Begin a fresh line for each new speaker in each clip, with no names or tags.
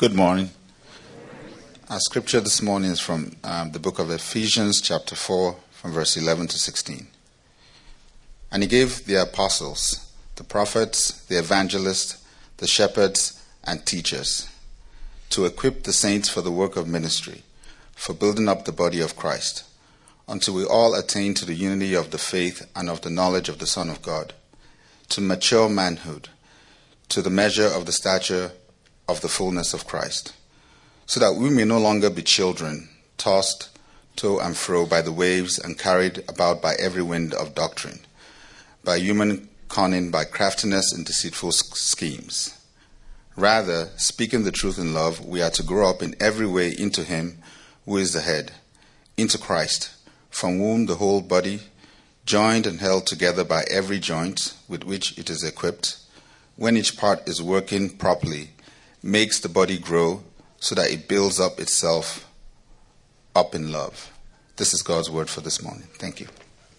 Good morning. Our scripture this morning is from the book of Ephesians chapter 4 from verse 11 to 16. And he gave the apostles, the prophets, the evangelists, the shepherds, and teachers to equip the saints for the work of ministry, for building up the body of Christ, until we all attain to the unity of the faith and of the knowledge of the Son of God, to mature manhood, to the measure of the stature of the fullness of Christ, so that we may no longer be children, tossed to and fro by the waves and carried about by every wind of doctrine, by human cunning, by craftiness and deceitful schemes. Rather, speaking the truth in love, we are to grow up in every way into Him who is the head, into Christ, from whom the whole body, joined and held together by every joint with which it is equipped, when each part is working properly, makes the body grow so that it builds up itself up in love. This is God's word for this morning. Thank you.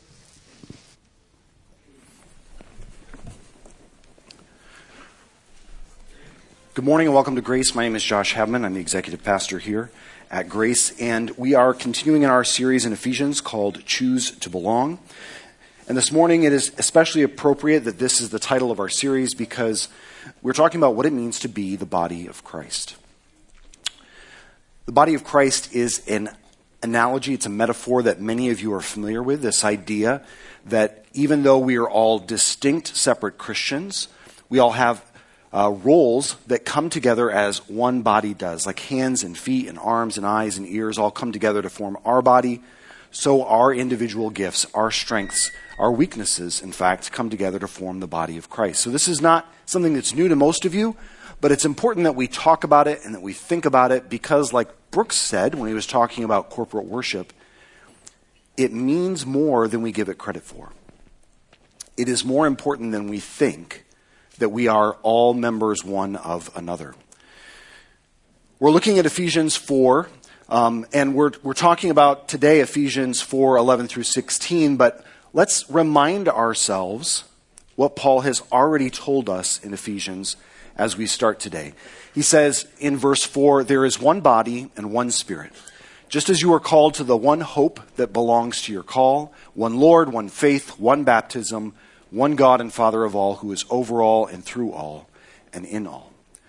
Good morning and welcome to Grace. My name is Josh Hebman. I'm the executive pastor here at Grace, and we are continuing in our series in Ephesians called Choose to Belong. And this morning it is especially appropriate that this is the title of our series because we're talking about what it means to be the body of Christ. The body of Christ is an analogy, it's a metaphor that many of you are familiar with, this idea that even though we are all distinct, separate Christians, we all have roles that come together as one body does, like hands and feet and arms and eyes and ears all come together to form our body. So our individual gifts, our strengths, our weaknesses, in fact, come together to form the body of Christ. So this is not something that's new to most of you, but it's important that we talk about it and that we think about it because, like Brooks said when he was talking about corporate worship, it means more than we give it credit for. It is more important than we think that we are all members one of another. We're looking at Ephesians 4, and we're talking about today Ephesians 4, 11 through 16, but let's remind ourselves what Paul has already told us in Ephesians as we start today. He says in verse 4, there is one body and one Spirit. Just as you are called to the one hope that belongs to your call, one Lord, one faith, one baptism, one God and Father of all, who is over all and through all and in all.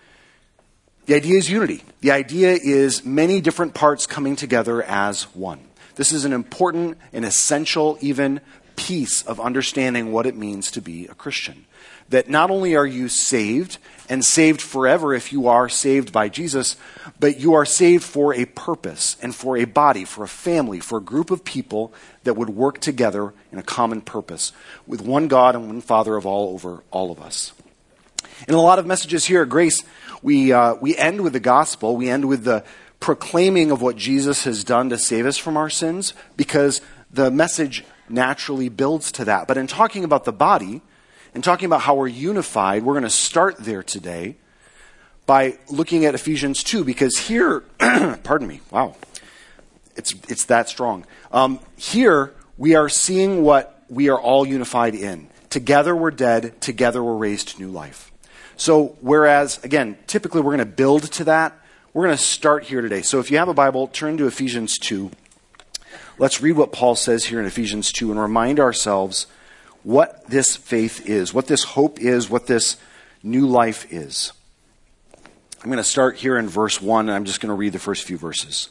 The idea is unity. The idea is many different parts coming together as one. This is an important and essential even piece of understanding what it means to be a Christian. That not only are you saved, and saved forever if you are saved by Jesus, but you are saved for a purpose and for a body, for a family, for a group of people that would work together in a common purpose with one God and one Father of all over all of us. In a lot of messages here at Grace, we end with the gospel. We end with the proclaiming of what Jesus has done to save us from our sins because the message naturally builds to that. But in talking about the body, and talking about how we're unified, we're going to start there today by looking at Ephesians 2, because here, pardon me, wow, it's that strong. Here, we are seeing what we are all unified in. Together we're dead, together we're raised to new life. So whereas, again, typically we're going to build to that, we're going to start here today. So if you have a Bible, turn to Ephesians 2. Let's read what Paul says here in Ephesians 2 and remind ourselves what this faith is, what this hope is, what this new life is. I'm going to start here in verse 1, and I'm just going to read the first few verses.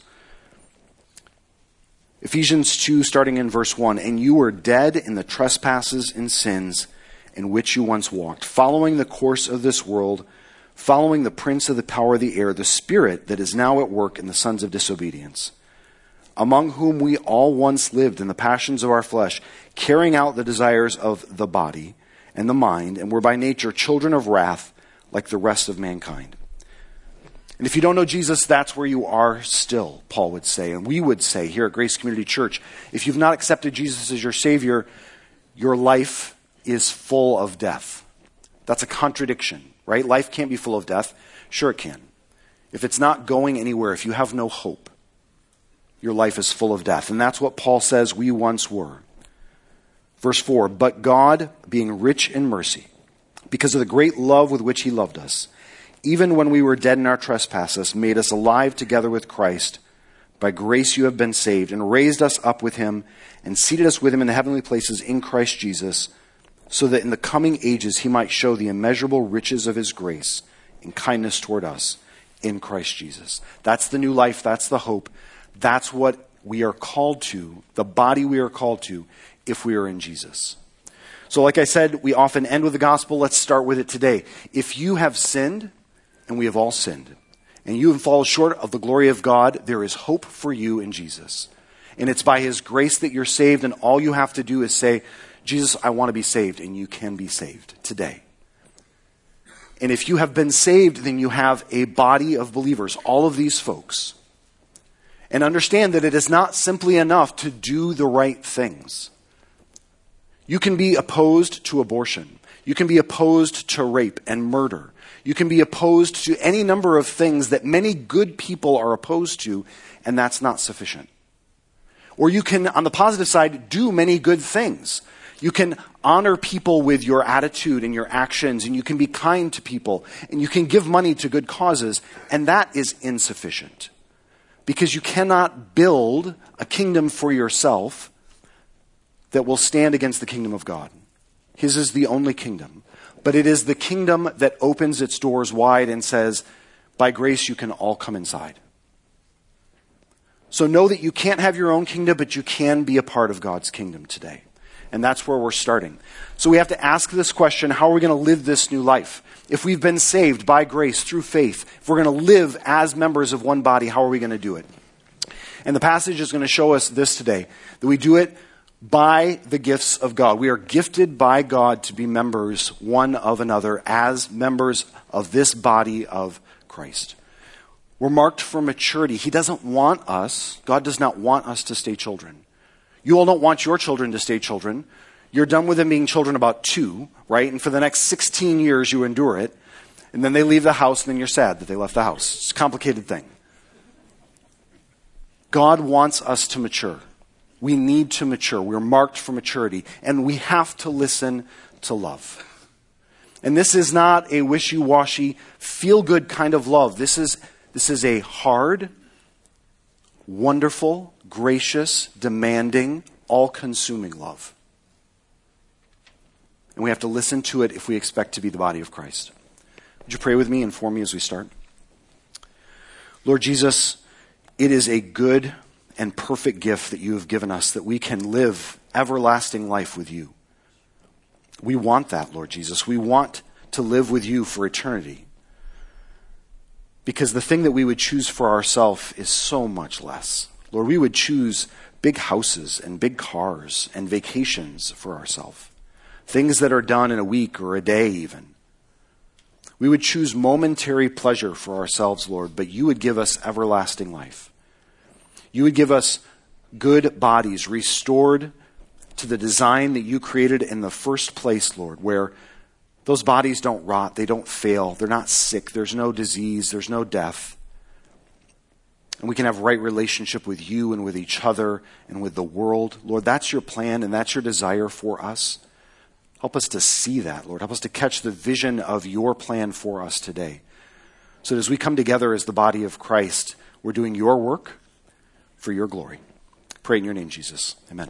Ephesians 2, starting in verse 1, and you were dead in the trespasses and sins in which you once walked, following the course of this world, following the prince of the power of the air, the spirit that is now at work in the sons of disobedience, among whom we all once lived in the passions of our flesh, carrying out the desires of the body and the mind, and were by nature children of wrath like the rest of mankind. And if you don't know Jesus, that's where you are still, Paul would say. And we would say here at Grace Community Church, if you've not accepted Jesus as your Savior, your life is full of death. That's a contradiction, right? Life can't be full of death. Sure it can. If it's not going anywhere, if you have no hope, your life is full of death. And that's what Paul says we once were. Verse 4, but God, being rich in mercy, because of the great love with which He loved us, even when we were dead in our trespasses, made us alive together with Christ. By grace you have been saved, and raised us up with him, and seated us with him in the heavenly places in Christ Jesus, so that in the coming ages he might show the immeasurable riches of his grace and kindness toward us in Christ Jesus. That's the new life. That's the hope. That's what we are called to, the body we are called to, if we are in Jesus. So like I said, we often end with the gospel. Let's start with it today. If you have sinned, and we have all sinned, and you have fallen short of the glory of God, there is hope for you in Jesus. And it's by his grace that you're saved, and all you have to do is say, Jesus, I want to be saved, and you can be saved today. And if you have been saved, then you have a body of believers, all of these folks. And understand that it is not simply enough to do the right things. You can be opposed to abortion. You can be opposed to rape and murder. You can be opposed to any number of things that many good people are opposed to, and that's not sufficient. Or you can, on the positive side, do many good things. You can honor people with your attitude and your actions, and you can be kind to people, and you can give money to good causes, and that is insufficient. Because you cannot build a kingdom for yourself that will stand against the kingdom of God. His is the only kingdom. But it is the kingdom that opens its doors wide and says, by grace you can all come inside. So know that you can't have your own kingdom, but you can be a part of God's kingdom today. And that's where we're starting. So we have to ask this question, how are we going to live this new life? If we've been saved by grace through faith, if we're going to live as members of one body, how are we going to do it? And the passage is going to show us this today, that we do it by the gifts of God. We are gifted by God to be members one of another as members of this body of Christ. We're marked for maturity. He doesn't want us, God does not want us to stay children. You all don't want your children to stay children. You're done with them being children about 2, right? And for the next 16 years you endure it. And then they leave the house and then you're sad that they left the house. It's a complicated thing. God wants us to mature. We need to mature. We're marked for maturity. And we have to listen to love. And this is not a wishy-washy, feel-good kind of love. This is a hard, wonderful, gracious, demanding, all-consuming love. And we have to listen to it if we expect to be the body of Christ. Would you pray with me and for me as we start? Lord Jesus, it is a good and perfect gift that you have given us that we can live everlasting life with you. We want that, Lord Jesus. We want to live with you for eternity. Because the thing that we would choose for ourselves is so much less. Lord, we would choose big houses and big cars and vacations for ourselves. Things that are done in a week or a day even. We would choose momentary pleasure for ourselves, Lord, but you would give us everlasting life. You would give us good bodies restored to the design that you created in the first place, Lord, where those bodies don't rot, they don't fail, they're not sick, there's no disease, there's no death. And we can have right relationship with you and with each other and with the world. Lord, that's your plan and that's your desire for us. Help us to see that, Lord. Help us to catch the vision of your plan for us today. So that as we come together as the body of Christ, we're doing your work for your glory. Pray in your name, Jesus. Amen.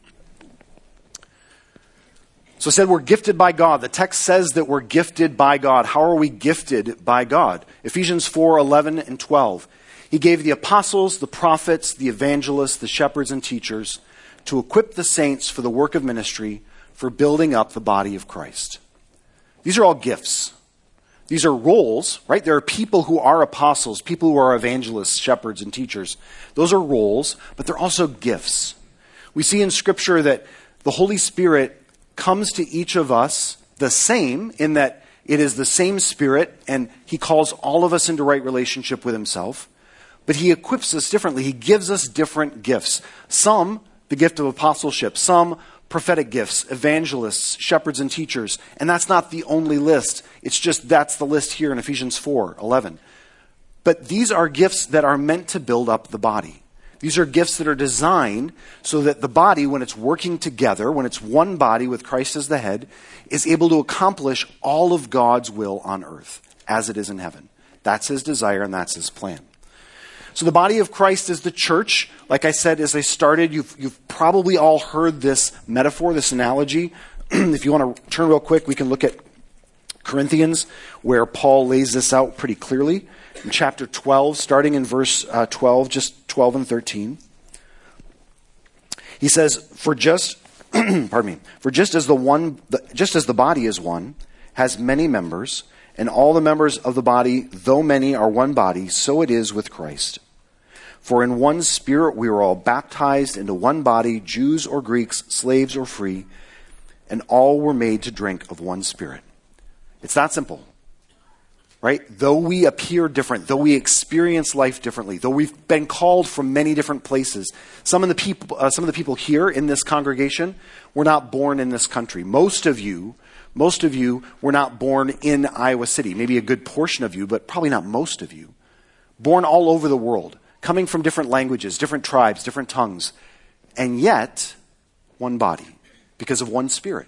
So it said we're gifted by God. The text says that we're gifted by God. How are we gifted by God? Ephesians 4:11 and 12. He gave the apostles, the prophets, the evangelists, the shepherds and teachers to equip the saints for the work of ministry, for building up the body of Christ. These are all gifts. These are roles, right? There are people who are apostles, people who are evangelists, shepherds, and teachers. Those are roles, but they're also gifts. We see in Scripture that the Holy Spirit comes to each of us the same, in that it is the same Spirit, and He calls all of us into right relationship with Himself. But He equips us differently. He gives us different gifts. Some, the gift of apostleship. Some, prophetic gifts, evangelists, shepherds, and teachers. And that's not the only list. It's just that's the list here in Ephesians 4:11. But these are gifts that are meant to build up the body. These are gifts that are designed so that the body, when it's working together, when it's one body with Christ as the head, is able to accomplish all of God's will on earth. as it is in heaven. That's his desire and that's his plan. So the body of Christ is the church. Like I said, as I started, you've probably all heard this metaphor, this analogy. If you want to turn real quick, we can look at Corinthians, where Paul lays this out pretty clearly. In chapter 12, starting in verse 12, just 12 and 13. He says, for just as the body is one, has many members, and all the members of the body, though many, are one body, so it is with Christ. For in one Spirit we were all baptized into one body, Jews or Greeks, slaves or free, and all were made to drink of one Spirit. It's that simple, right? Though we appear different, though we experience life differently, though we've been called from many different places, some of the people here in this congregation were not born in this country. Most of you were not born in Iowa City. Maybe a good portion of you, but probably not most of you. Born all over the world, coming from different languages, different tribes, different tongues, and yet one body because of one Spirit.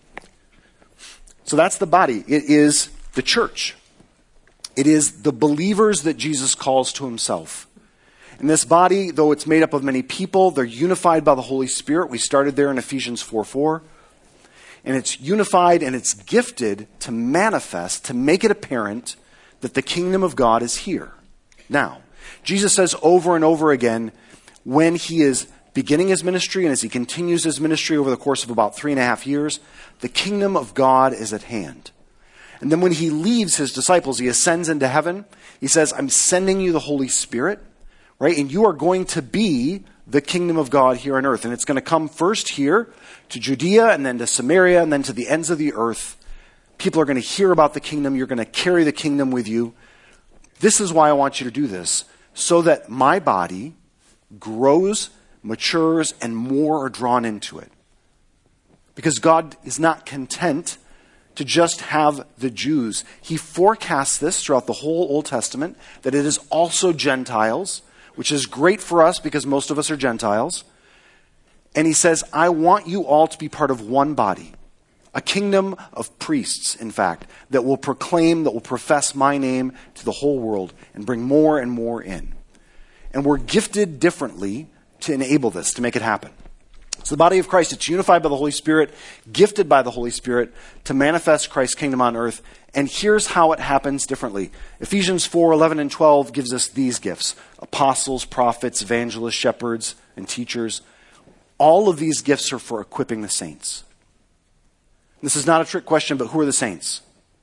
So that's the body. It is the church. It is the believers that Jesus calls to himself. And this body, though it's made up of many people, they're unified by the Holy Spirit. We started there in Ephesians 4:4. And it's unified and it's gifted to manifest, to make it apparent that the kingdom of God is here. Now, Jesus says over and over again, when he is beginning his ministry and as he continues his ministry over the course of about 3.5 years, the kingdom of God is at hand. And then when he leaves his disciples, he ascends into heaven. He says, I'm sending you the Holy Spirit, right? And you are going to be the kingdom of God here on earth. And it's going to come first here to Judea and then to Samaria and then to the ends of the earth. People are going to hear about the kingdom. You're going to carry the kingdom with you. This is why I want you to do this, so that my body grows, matures, and more are drawn into it. Because God is not content to just have the Jews. He forecasts this throughout the whole Old Testament, that it is also Gentiles, which is great for us because most of us are Gentiles. And he says, I want you all to be part of one body, a kingdom of priests, in fact, that will proclaim, that will profess my name to the whole world and bring more and more in. And we're gifted differently to enable this, to make it happen. So the body of Christ, it's unified by the Holy Spirit, gifted by the Holy Spirit to manifest Christ's kingdom on earth. And here's how it happens differently. Ephesians 4:11 and 12 gives us these gifts: apostles, prophets, evangelists, shepherds, and teachers. All of these gifts are for equipping the saints. This is not a trick question, but who are the saints?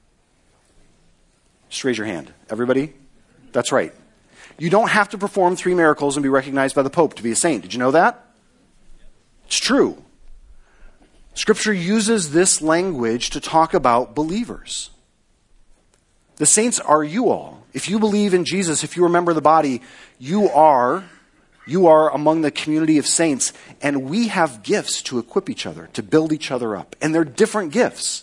Just raise your hand. Everybody? That's right. You don't have to perform 3 miracles and be recognized by the Pope to be a saint. Did you know that? It's true. Scripture uses this language to talk about believers. The saints are you all. If you believe in Jesus, if you remember the body, you are among the community of saints. And we have gifts to equip each other, to build each other up. And they're different gifts.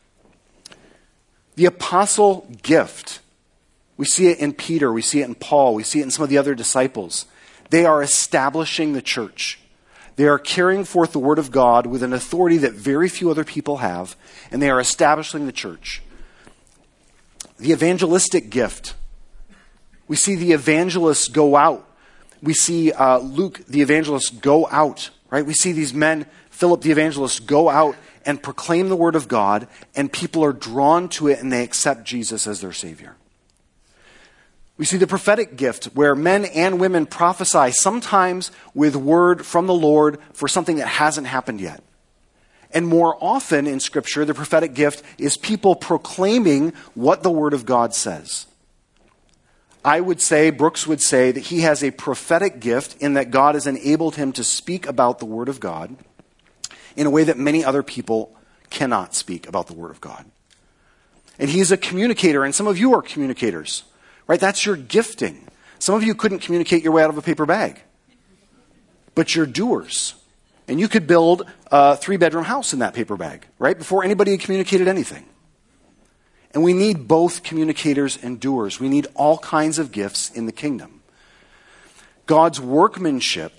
The apostle gift, we see it in Peter, we see it in Paul, we see it in some of the other disciples. They are establishing the church. They are carrying forth the word of God with an authority that very few other people have, and they are establishing the church. The evangelistic gift. We see the evangelists go out. We see Luke, the evangelist, go out, right? We see these men, Philip, the evangelist, go out and proclaim the word of God, and people are drawn to it and they accept Jesus as their Savior. We see the prophetic gift where men and women prophesy, sometimes with word from the Lord for something that hasn't happened yet. And more often in Scripture, the prophetic gift is people proclaiming what the Word of God says. I would say, Brooks would say, that he has a prophetic gift in that God has enabled him to speak about the Word of God in a way that many other people cannot speak about the Word of God. And he's a communicator, and some of you are communicators. Right? That's your gifting. Some of you couldn't communicate your way out of a paper bag. But you're doers. And you could build a 3-bedroom house in that paper bag, right? Before anybody had communicated anything. And we need both communicators and doers. We need all kinds of gifts in the kingdom. God's workmanship,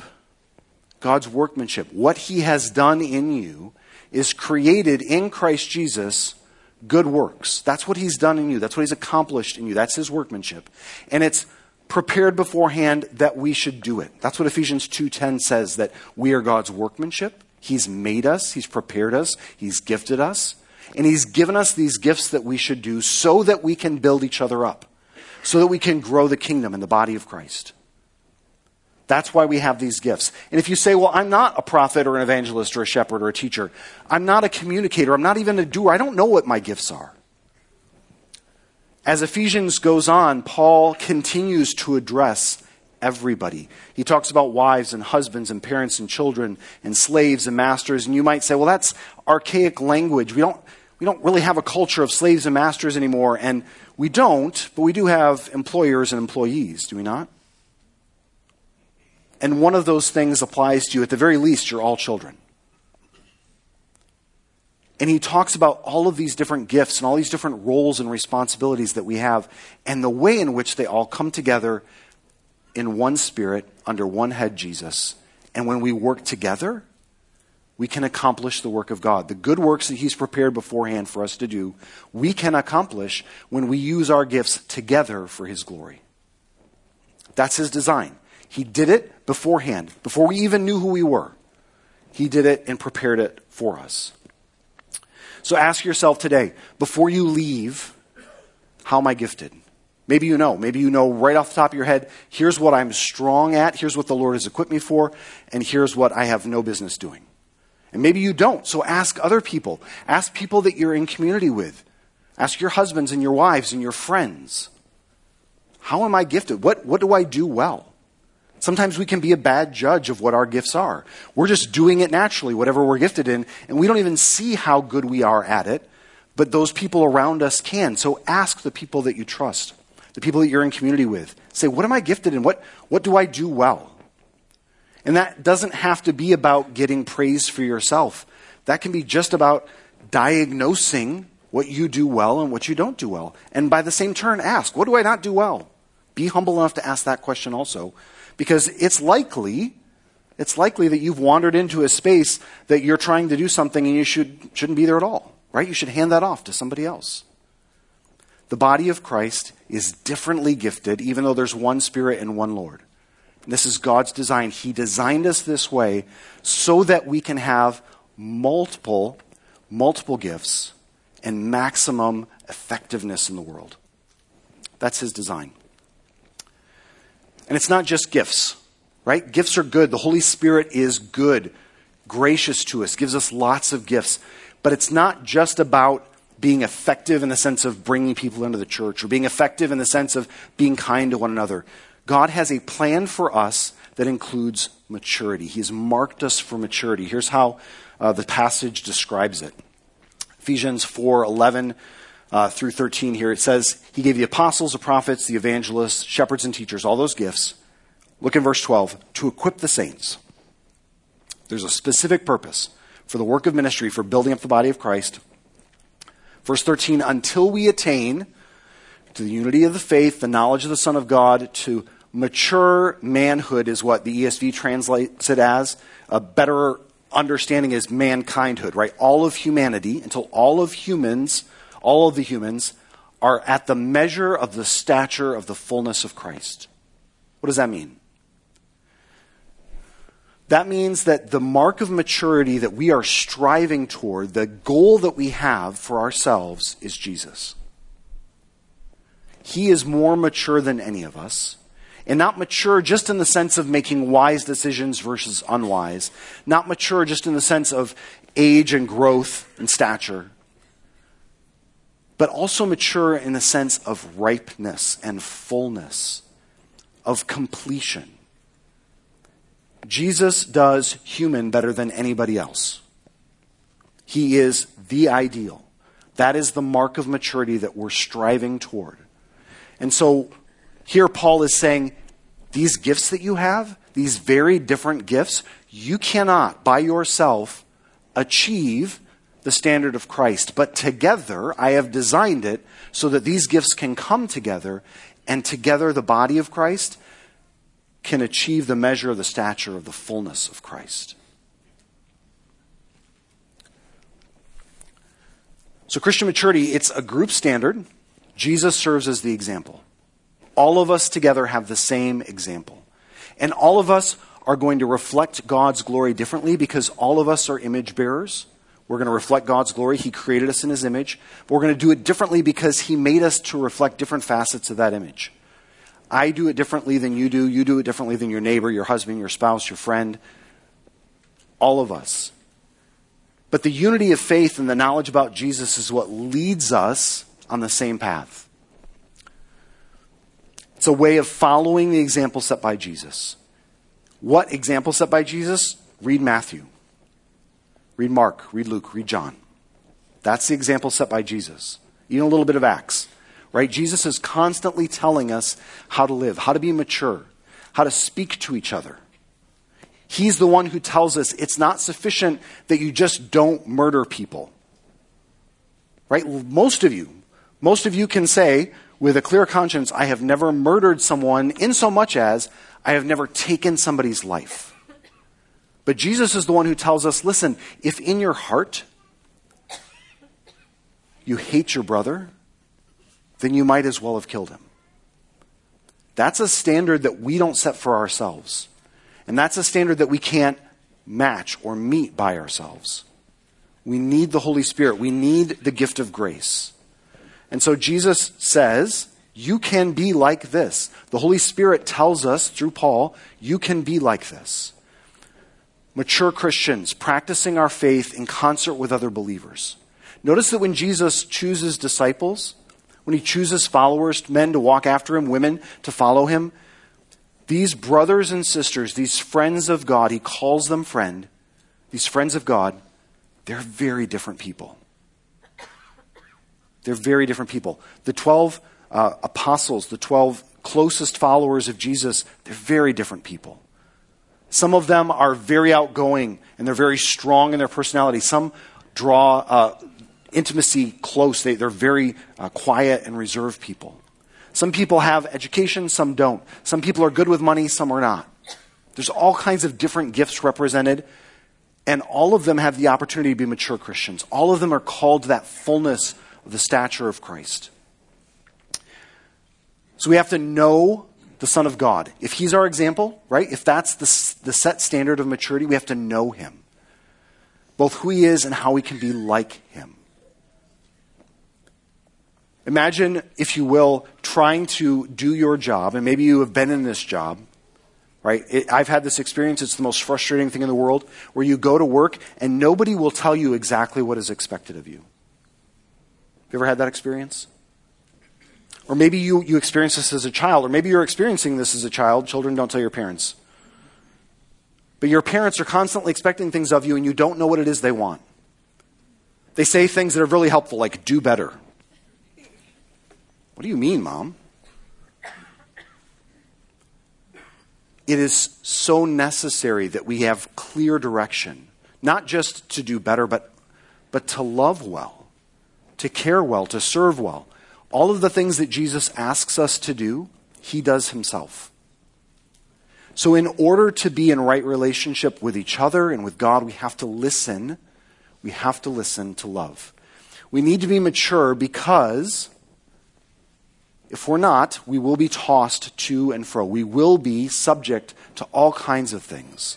what he has done in you, is created in Christ Jesus good works. That's what he's done in you. That's what he's accomplished in you. That's his workmanship. And it's prepared beforehand that we should do it. That's what Ephesians 2:10 says, that we are God's workmanship. He's made us. He's prepared us. He's gifted us. And he's given us these gifts that we should do so that we can build each other up, so that we can grow the kingdom and the body of Christ. That's why we have these gifts. And if you say, well, I'm not a prophet or an evangelist or a shepherd or a teacher, I'm not a communicator, I'm not even a doer, I don't know what my gifts are. As Ephesians goes on, Paul continues to address everybody. He talks about wives and husbands and parents and children and slaves and masters. And you might say, well, that's archaic language. We don't really have a culture of slaves and masters anymore. And we don't, but we do have employers and employees, do we not? And one of those things applies to you. At the very least, you're all children. And he talks about all of these different gifts and all these different roles and responsibilities that we have, and the way in which they all come together in one spirit, under one head, Jesus. And when we work together, we can accomplish the work of God. The good works that he's prepared beforehand for us to do, we can accomplish when we use our gifts together for his glory. That's his design. He did it beforehand, before we even knew who we were. He did it and prepared it for us. So ask yourself today, before you leave, how am I gifted? Maybe you know right off the top of your head, here's what I'm strong at, here's what the Lord has equipped me for, and here's what I have no business doing. And maybe you don't, so ask other people. Ask people that you're in community with. Ask your husbands and your wives and your friends. How am I gifted? What do I do well? Sometimes we can be a bad judge of what our gifts are. We're just doing it naturally, whatever we're gifted in, and we don't even see how good we are at it, but those people around us can. So ask the people that you trust, the people that you're in community with. Say, what am I gifted in? What do I do well? And that doesn't have to be about getting praise for yourself. That can be just about diagnosing what you do well and what you don't do well. And by the same turn, ask, what do I not do well? Be humble enough to ask that question also. Because it's likely that you've wandered into a space that you're trying to do something and you shouldn't be there at all, right? You should hand that off to somebody else. The body of Christ is differently gifted, even though there's one Spirit and one Lord. And this is God's design. He designed us this way so that we can have multiple gifts and maximum effectiveness in the world. That's his design. And it's not just gifts, right? Gifts are good. The Holy Spirit is good, gracious to us, gives us lots of gifts. But it's not just about being effective in the sense of bringing people into the church or being effective in the sense of being kind to one another. God has a plan for us that includes maturity. He has marked us for maturity. Here's how the passage describes it. Ephesians 4:11 through 13 here, it says, he gave the apostles, the prophets, the evangelists, shepherds and teachers, all those gifts. Look in verse 12, to equip the saints. There's a specific purpose for the work of ministry, for building up the body of Christ. Verse 13, until we attain to the unity of the faith, the knowledge of the Son of God, to mature manhood is what the ESV translates it as. A better understanding is mankindhood, right? All of humanity, until all of the humans are at the measure of the stature of the fullness of Christ. What does that mean? That means that the mark of maturity that we are striving toward, the goal that we have for ourselves, is Jesus. He is more mature than any of us. And not mature just in the sense of making wise decisions versus unwise. Not mature just in the sense of age and growth and stature. But also mature in the sense of ripeness and fullness, of completion. Jesus does human better than anybody else. He is the ideal. That is the mark of maturity that we're striving toward. And so here Paul is saying, these gifts that you have, these very different gifts, you cannot by yourself achieve the standard of Christ. But together, I have designed it so that these gifts can come together, and together the body of Christ can achieve the measure of the stature of the fullness of Christ. So Christian maturity, it's a group standard. Jesus serves as the example. All of us together have the same example. And all of us are going to reflect God's glory differently because all of us are image bearers. We're going to reflect God's glory. He created us in his image. But we're going to do it differently because he made us to reflect different facets of that image. I do it differently than you do. You do it differently than your neighbor, your husband, your spouse, your friend. All of us. But the unity of faith and the knowledge about Jesus is what leads us on the same path. It's a way of following the example set by Jesus. What example set by Jesus? Read Matthew. Read Mark. Read Luke. Read John. That's the example set by Jesus. Even a little bit of Acts. Right? Jesus is constantly telling us how to live, how to be mature, how to speak to each other. He's the one who tells us it's not sufficient that you just don't murder people. Right? Most of you can say with a clear conscience, I have never murdered someone in so much as I have never taken somebody's life. But Jesus is the one who tells us, listen, if in your heart you hate your brother, then you might as well have killed him. That's a standard that we don't set for ourselves. And that's a standard that we can't match or meet by ourselves. We need the Holy Spirit. We need the gift of grace. And so Jesus says, you can be like this. The Holy Spirit tells us through Paul, you can be like this. Mature Christians practicing our faith in concert with other believers. Notice that when Jesus chooses disciples, when he chooses followers, men to walk after him, women to follow him, these brothers and sisters, these friends of God, he calls them friend, these friends of God, they're very different people. They're very different people. The 12 apostles, the 12 closest followers of Jesus, they're very different people. Some of them are very outgoing and they're very strong in their personality. Some draw intimacy close. They're very quiet and reserved people. Some people have education, some don't. Some people are good with money, some are not. There's all kinds of different gifts represented, and all of them have the opportunity to be mature Christians. All of them are called to that fullness of the stature of Christ. So we have to know the Son of God. If he's our example, right? If that's the set standard of maturity, we have to know him. Both who he is and how we can be like him. Imagine, if you will, trying to do your job, and maybe you have been in this job, right? I've had this experience. It's the most frustrating thing in the world, where you go to work and nobody will tell you exactly what is expected of you. Have you ever had that experience? Or maybe you experienced this as a child, or maybe you're experiencing this as a child. Children, don't tell your parents. But your parents are constantly expecting things of you and you don't know what it is they want. They say things that are really helpful, like, do better. What do you mean, Mom? It is so necessary that we have clear direction, not just to do better, but to love well, to care well, to serve well. All of the things that Jesus asks us to do, he does himself. So in order to be in right relationship with each other and with God, we have to listen. We have to listen to love. We need to be mature because if we're not, we will be tossed to and fro. We will be subject to all kinds of things.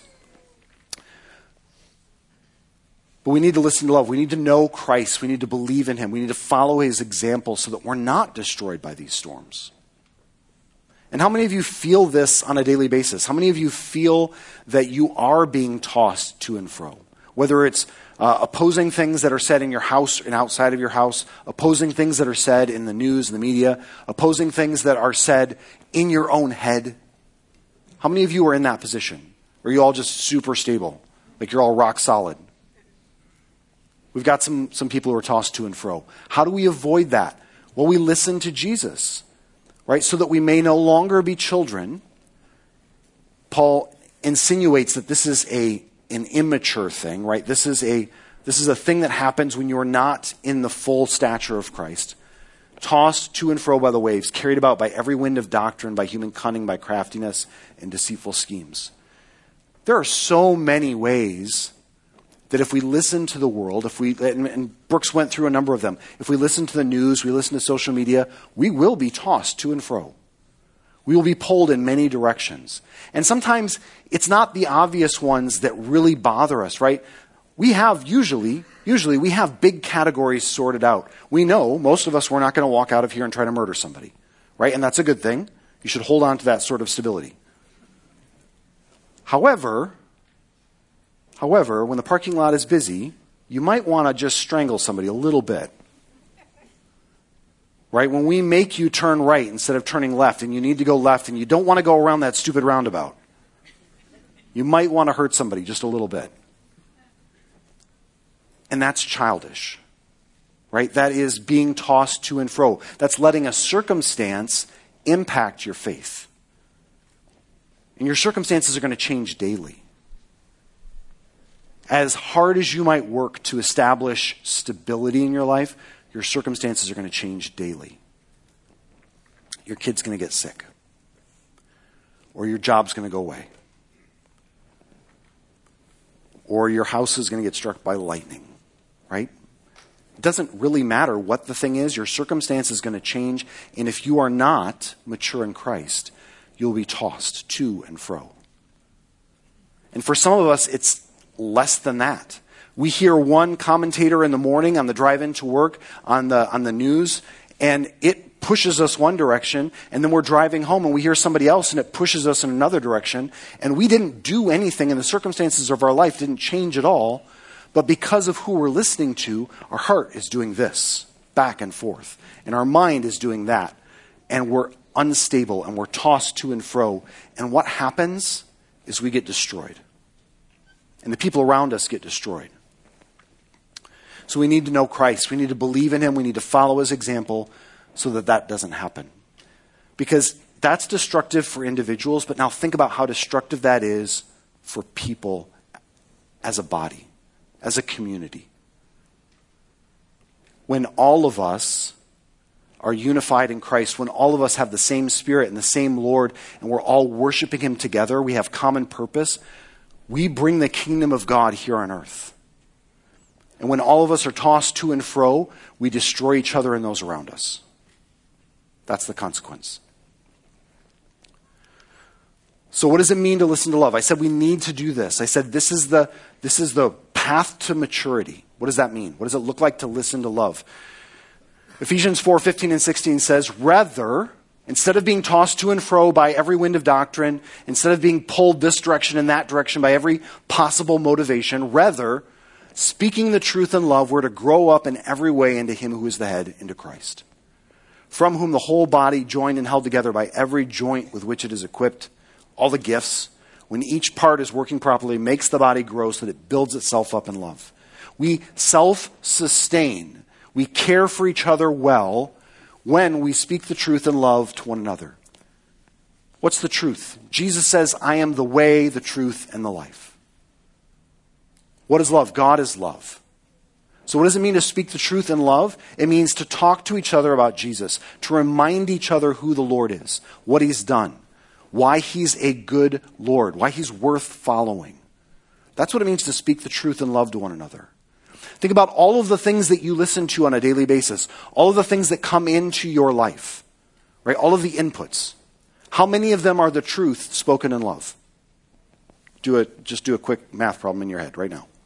But we need to listen to love. We need to know Christ. We need to believe in him. We need to follow his example so that we're not destroyed by these storms. And how many of you feel this on a daily basis? How many of you feel that you are being tossed to and fro? Whether it's opposing things that are said in your house and outside of your house, opposing things that are said in the news and the media, opposing things that are said in your own head. How many of you are in that position? Or are you all just super stable? Like you're all rock solid? We've got some people who are tossed to and fro. How do we avoid that? Well, we listen to Jesus, right? So that we may no longer be children. Paul insinuates that this is an immature thing, right? This is a thing that happens when you're not in the full stature of Christ. Tossed to and fro by the waves, carried about by every wind of doctrine, by human cunning, by craftiness and deceitful schemes. There are so many ways that if we listen to the world, and Brooks went through a number of them, if we listen to the news, we listen to social media, we will be tossed to and fro. We will be pulled in many directions. And sometimes it's not the obvious ones that really bother us, right? We have usually we have big categories sorted out. We know, most of us, we're not going to walk out of here and try to murder somebody, right? And that's a good thing. You should hold on to that sort of stability. However, when the parking lot is busy, you might want to just strangle somebody a little bit. Right? When we make you turn right instead of turning left, and you need to go left, and you don't want to go around that stupid roundabout, you might want to hurt somebody just a little bit. And that's childish. Right? That is being tossed to and fro. That's letting a circumstance impact your faith. And your circumstances are going to change daily. As hard as you might work to establish stability in your life, your circumstances are going to change daily. Your kid's going to get sick. Or your job's going to go away. Or your house is going to get struck by lightning. Right? It doesn't really matter what the thing is. Your circumstance is going to change. And if you are not mature in Christ, you'll be tossed to and fro. And for some of us, it's less than that. We hear one commentator in the morning on the drive into work on the news, and it pushes us one direction, and then we're driving home and we hear somebody else and it pushes us in another direction, and we didn't do anything, and the circumstances of our life didn't change at all, but because of who we're listening to, our heart is doing this, back and forth, and our mind is doing that, and we're unstable and we're tossed to and fro, and what happens is we get destroyed. And the people around us get destroyed. So we need to know Christ. We need to believe in him. We need to follow his example so that that doesn't happen. Because that's destructive for individuals, but now think about how destructive that is for people as a body, as a community. When all of us are unified in Christ, when all of us have the same Spirit and the same Lord, and we're all worshiping him together, we have common purpose, we bring the kingdom of God here on earth. And when all of us are tossed to and fro, we destroy each other and those around us. That's the consequence. So what does it mean to listen to love? I said we need to do this. I said this is the path to maturity. What does that mean? What does it look like to listen to love? Ephesians 4:15 and 16 says, rather, instead of being tossed to and fro by every wind of doctrine, instead of being pulled this direction and that direction by every possible motivation, rather, speaking the truth in love, we're to grow up in every way into him who is the head, into Christ, from whom the whole body, joined and held together by every joint with which it is equipped, all the gifts, when each part is working properly, makes the body grow so that it builds itself up in love. We self-sustain. We care for each other well when we speak the truth in love to one another. What's the truth? Jesus says, I am the way, the truth, and the life. What is love? God is love. So what does it mean to speak the truth in love? It means to talk to each other about Jesus, to remind each other who the Lord is, what he's done, why he's a good Lord, why he's worth following. That's what it means to speak the truth in love to one another. Think about all of the things that you listen to on a daily basis, all of the things that come into your life, right? All of the inputs. How many of them are the truth spoken in love? Just do a quick math problem in your head right now.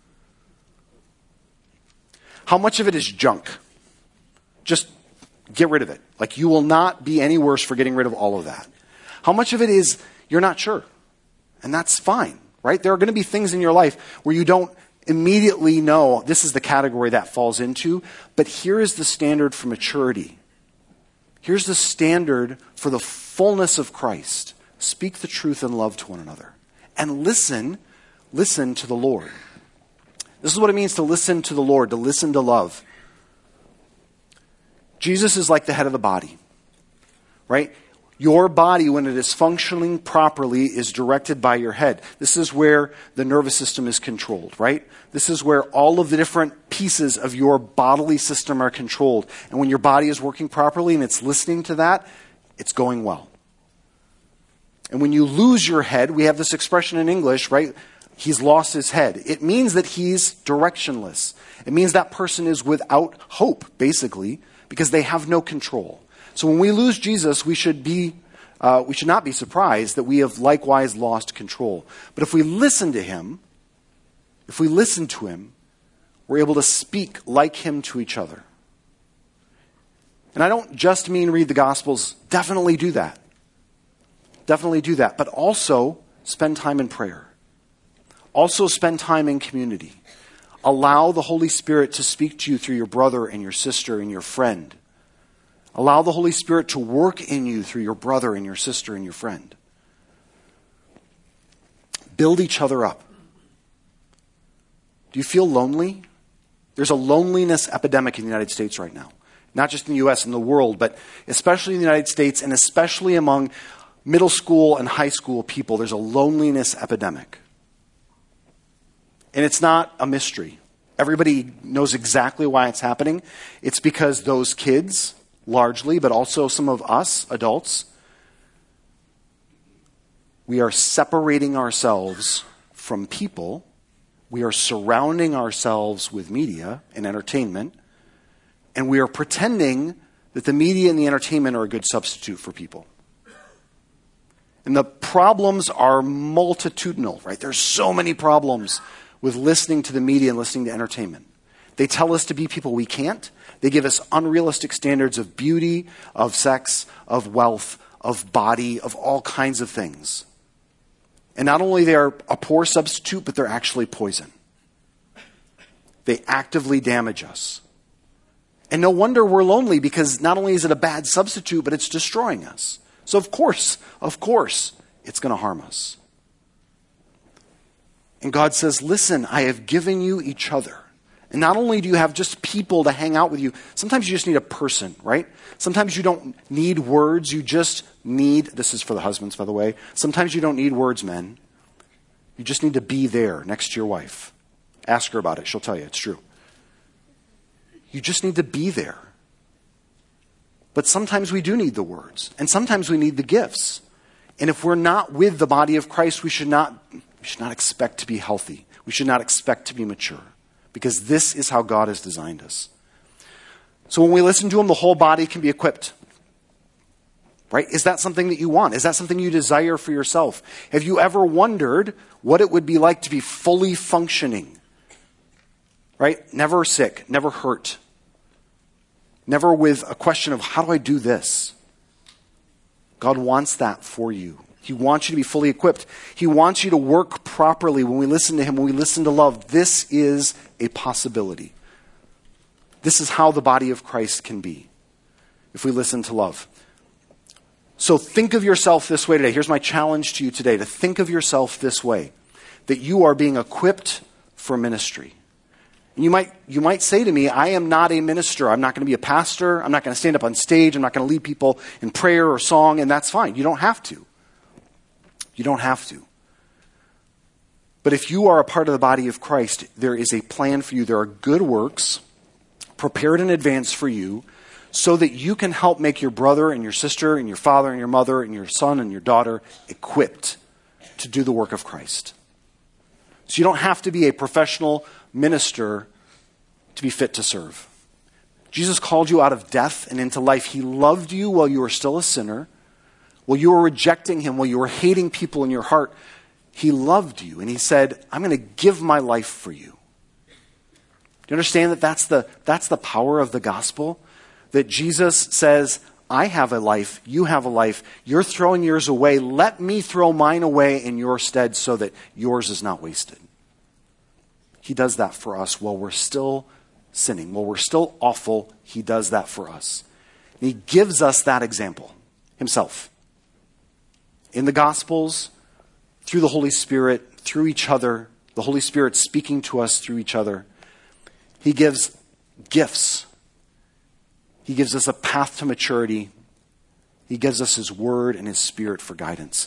How much of it is junk? Just get rid of it. Like, you will not be any worse for getting rid of all of that. How much of it is you're not sure? And that's fine, right? There are going to be things in your life where you don't immediately know this is the category that falls into, but here is the standard for maturity. Here's the standard for the fullness of Christ. Speak the truth in love to one another. And listen to the Lord. This is what it means to listen to the Lord, to listen to love. Jesus is like the head of the body, right? Your body, when it is functioning properly, is directed by your head. This is where the nervous system is controlled, right? This is where all of the different pieces of your bodily system are controlled. And when your body is working properly and it's listening to that, it's going well. And when you lose your head, we have this expression in English, right? he's lost his head. It means that he's directionless. It means that person is without hope, basically, because they have no control. So when we lose Jesus, we should not be surprised that we have likewise lost control. But if we listen to him, we're able to speak like him to each other. And I don't just mean read the Gospels. Definitely do that. But also spend time in prayer. Also spend time in community. Allow the Holy Spirit to speak to you through your brother and your sister and your friend. Allow the Holy Spirit to work in you through your brother and your sister and your friend. Build each other up. Do you feel lonely? There's a loneliness epidemic in the United States right now. Not just in the U.S., in the world, but especially in the United States and especially among middle school and high school people. There's a loneliness epidemic. And it's not a mystery. Everybody knows exactly why it's happening. It's because those kids, largely, but also some of us, adults, we are separating ourselves from people. We are surrounding ourselves with media and entertainment. And we are pretending that the media and the entertainment are a good substitute for people. And the problems are multitudinal, right? There's so many problems with listening to the media and listening to entertainment. They tell us to be people we can't. They give us unrealistic standards of beauty, of sex, of wealth, of body, of all kinds of things. And not only they are a poor substitute, but they're actually poison. They actively damage us. And no wonder we're lonely, because not only is it a bad substitute, but it's destroying us. So of course, it's going to harm us. And God says, listen, I have given you each other. And not only do you have just people to hang out with you, sometimes you just need a person, right? Sometimes you don't need words, you just need, this is for the husbands, by the way, sometimes you don't need words, men. You just need to be there next to your wife. Ask her about it, she'll tell you, it's true. You just need to be there. But sometimes we do need the words, and sometimes we need the gifts. And if we're not with the body of Christ, we should not expect to be healthy. We should not expect to be mature, because this is how God has designed us. So when we listen to him, the whole body can be equipped. Right? Is that something that you want? Is that something you desire for yourself? Have you ever wondered what it would be like to be fully functioning? Right? Never sick, never hurt. Never with a question of, how do I do this? God wants that for you. He wants you to be fully equipped. He wants you to work properly when we listen to him, when we listen to love. This is a possibility. This is how the body of Christ can be if we listen to love. So think of yourself this way today. Here's my challenge to you today, to think of yourself this way, that you are being equipped for ministry. And you might say to me, I am not a minister. I'm not going to be a pastor. I'm not going to stand up on stage. I'm not going to lead people in prayer or song, and that's fine. You don't have to. You don't have to. But if you are a part of the body of Christ, there is a plan for you. There are good works prepared in advance for you so that you can help make your brother and your sister and your father and your mother and your son and your daughter equipped to do the work of Christ. So you don't have to be a professional minister to be fit to serve. Jesus called you out of death and into life. He loved you while you were still a sinner. While you were rejecting him, while you were hating people in your heart, he loved you. And he said, I'm going to give my life for you. Do you understand that that's the power of the gospel? That Jesus says, I have a life, you have a life, you're throwing yours away, let me throw mine away in your stead so that yours is not wasted. He does that for us while we're still sinning, while we're still awful. He does that for us. And he gives us that example himself. In the Gospels, through the Holy Spirit, through each other, the Holy Spirit speaking to us through each other. He gives gifts. He gives us a path to maturity. He gives us his word and his spirit for guidance.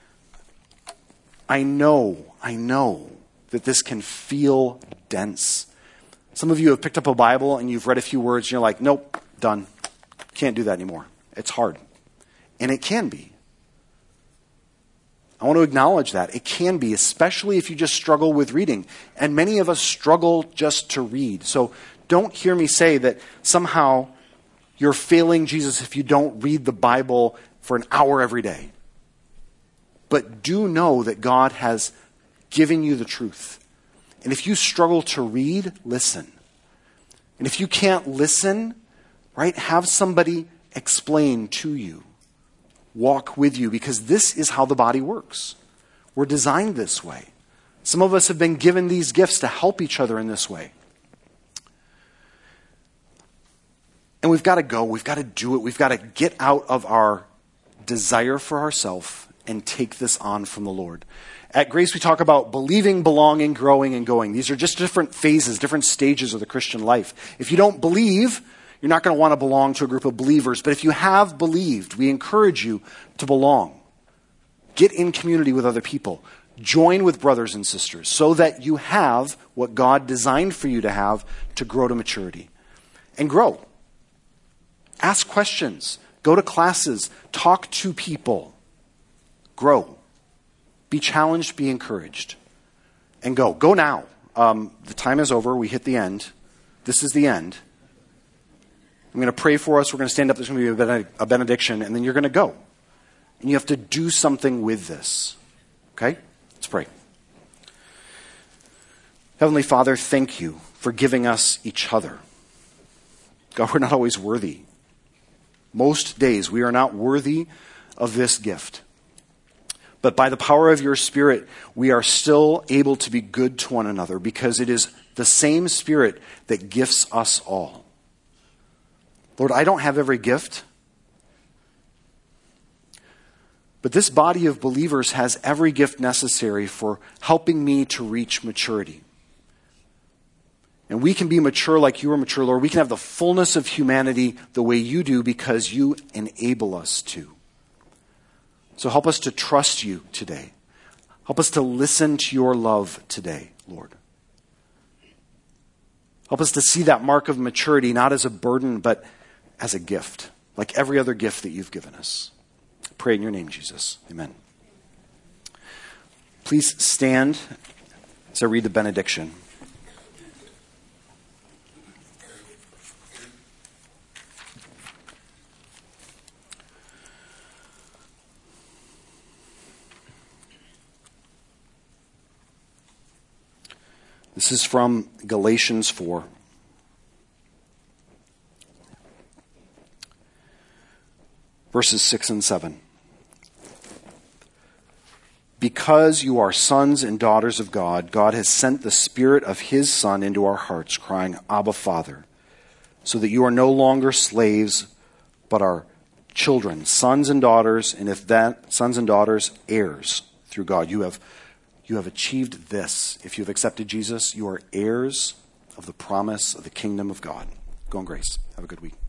I know that this can feel dense. Some of you have picked up a Bible and you've read a few words and you're like, nope, done. Can't do that anymore. It's hard. And it can be. I want to acknowledge that. It can be, especially if you just struggle with reading. And many of us struggle just to read. So don't hear me say that somehow you're failing Jesus if you don't read the Bible for an hour every day. But do know that God has given you the truth. And if you struggle to read, listen. And if you can't listen, right, have somebody explain to you. Walk with you, because this is how the body works. We're designed this way. Some of us have been given these gifts to help each other in this way. And we've got to go. We've got to do it. We've got to get out of our desire for ourselves and take this on from the Lord. At Grace, we talk about believing, belonging, growing, and going. These are just different phases, different stages of the Christian life. If you don't believe, you're not going to want to belong to a group of believers. But if you have believed, we encourage you to belong. Get in community with other people. Join with brothers and sisters so that you have what God designed for you to have to grow to maturity. And grow. Ask questions. Go to classes. Talk to people. Grow. Be challenged. Be encouraged. And go. Go now. The time is over. We hit the end. This is the end. I'm going to pray for us. We're going to stand up. There's going to be a benediction, and then you're going to go. And you have to do something with this. Okay? Let's pray. Heavenly Father, thank you for giving us each other. God, we're not always worthy. Most days we are not worthy of this gift. But by the power of your Spirit, we are still able to be good to one another because it is the same Spirit that gifts us all. Lord, I don't have every gift, but this body of believers has every gift necessary for helping me to reach maturity. And we can be mature like you are mature, Lord. We can have the fullness of humanity the way you do because you enable us to. So help us to trust you today. Help us to listen to your love today, Lord. Help us to see that mark of maturity not as a burden, but as a gift, like every other gift that you've given us. I pray in your name, Jesus. Amen. Please stand as I read the benediction. This is from Galatians 4. Verses 6 and 7. Because you are sons and daughters of God, God has sent the Spirit of His Son into our hearts, crying, Abba, Father, so that you are no longer slaves, but are children, sons and daughters, and if that, sons and daughters, heirs through God. You have achieved this. If you have accepted Jesus, you are heirs of the promise of the kingdom of God. Go in grace. Have a good week.